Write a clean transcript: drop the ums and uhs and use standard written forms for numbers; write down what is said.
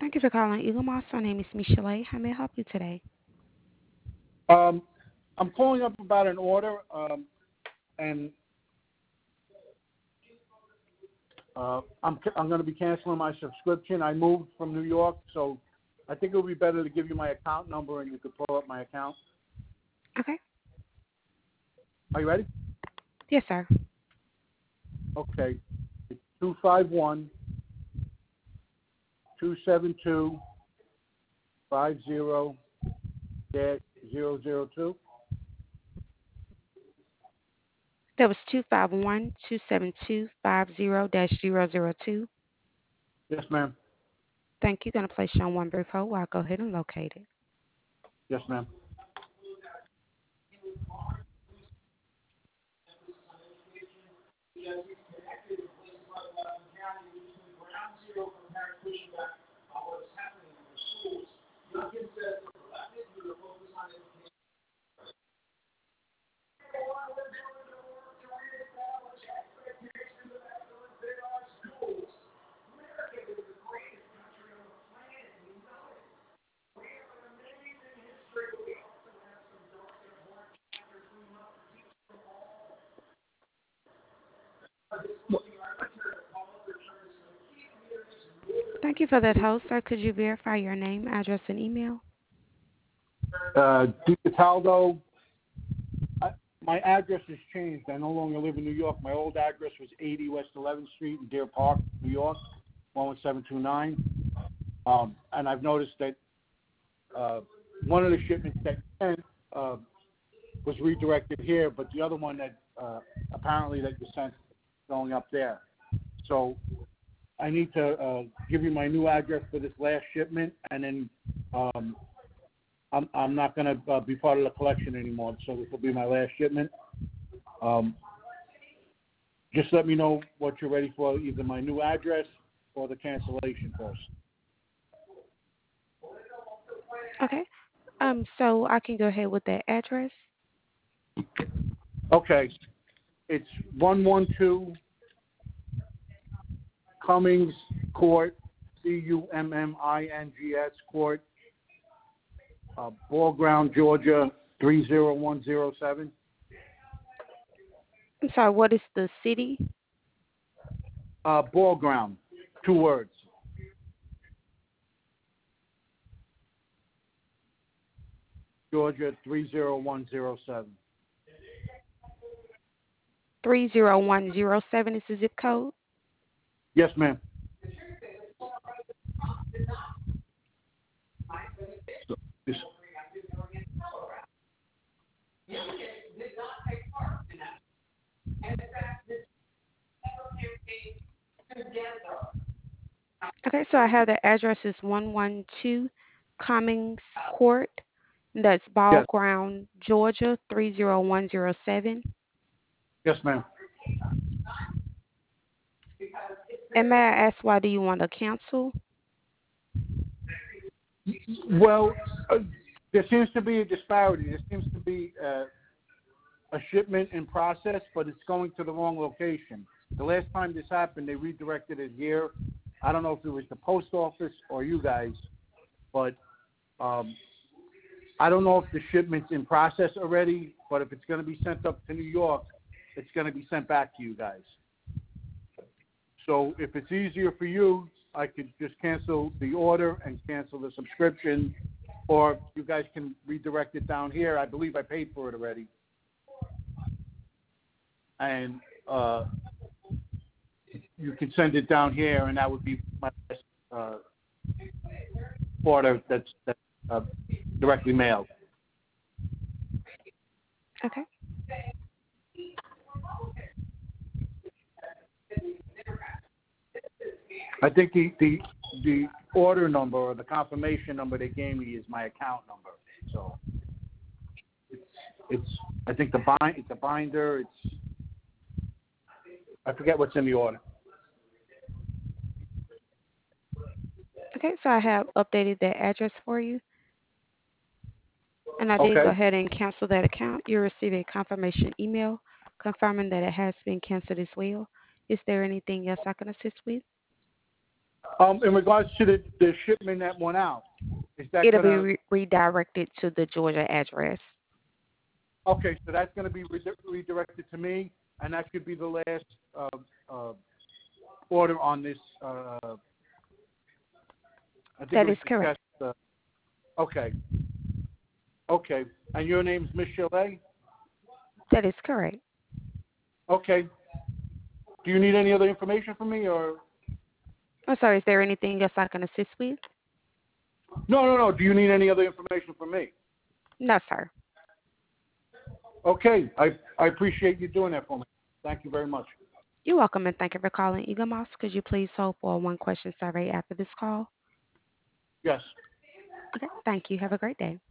Thank you for calling Eagle Moss. My name is Michelle. How may I help you today? Um, I'm calling up about an order, and I'm going to be canceling my subscription. I moved from New York, so I think it would be better to give you my account number and you could pull up my account. Okay. Are you ready? Yes, sir. Okay. It's 251-272-50-002. That was 251-272-50-002. Yes, ma'am. Thank you. Going to place you on one brief hold while I go ahead and locate it. Yes, ma'am. Thank you for that hold, sir. Could you verify your name, address, and email? DiCataldo. My address has changed. I no longer live in New York. My old address was 80 West 11th Street in Deer Park, New York, 11729. And I've noticed that one of the shipments that sent was redirected here, but the other one that apparently that you sent going up there. So I need to give you my new address for this last shipment, and then I'm not going to be part of the collection anymore. So this will be my last shipment. Just let me know what you're ready for, either my new address or the cancellation first. Okay. So I can go ahead with that address. Okay. It's 112 Cummings Court, Cummings Court, Ball Ground, Georgia, 30107. I'm sorry, what is the city? Ball Ground, 2 words. Georgia, 30107. 30107 is the zip code. Yes, ma'am. So, this, Okay, so I have the address is 112 Cummings Court. That's Ball yes, Ground, Georgia, 30107. yes, ma'am. And may I ask, why do you want to cancel? Well, there seems to be a disparity. There seems to be a shipment in process, but it's going to the wrong location. The last time this happened, they redirected it here. I don't know if it was the post office or you guys, but I don't know if the shipment's in process already, but if it's going to be sent up to New York, it's going to be sent back to you guys. So if it's easier for you, I could just cancel the order and cancel the subscription, or you guys can redirect it down here. I believe I paid for it already. And you can send it down here, and that would be my order that's directly mailed. Okay. I think the order number or the confirmation number they gave me is my account number. So it's I think it's a binder. I forget what's in the order. Okay, so I have updated that address for you. And I did go Okay. ahead and cancel that account. You'll receive a confirmation email confirming that it has been canceled as well. Is there anything else I can assist with? In regards to the shipment that went out, is that It'll be gonna? redirected to the Georgia address. Okay, so that's gonna be redirected to me, and that should be the last uh, order on this. I think it That was is the correct. chest. Okay, okay. And your name's Miss Chalet? That is correct. Okay. Do you need any other information from me, or? I'm sorry, is there anything else I can assist with? No. Do you need any other information from me? No, sir. Okay. I appreciate you doing that for me. Thank you very much. You're welcome, and thank you for calling Eagle Moss. Could you please hold for a one-question survey after this call? Yes. Okay, thank you. Have a great day.